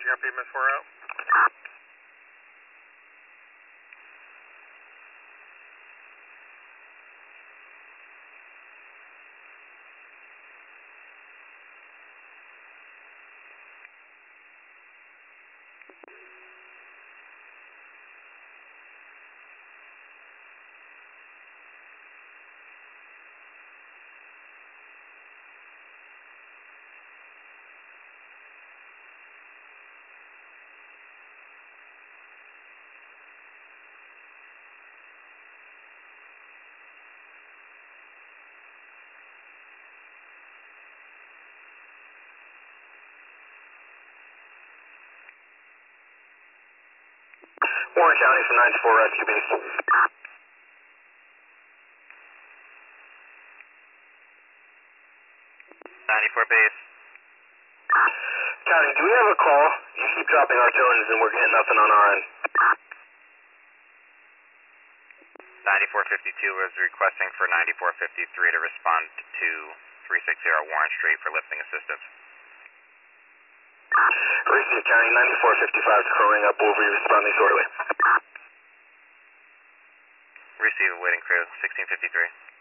Switching up EMS 4 out. Warren County from 94 Rescue Base. 94 base. County, do we have a call? You keep dropping our tones and we're getting nothing on our end. 9452 was requesting for 9453 to respond to 360 Warren Street for lifting assistance. Receive County, 9455 is crowing up. We'll be responding shortly. Receive, waiting crew, 1653.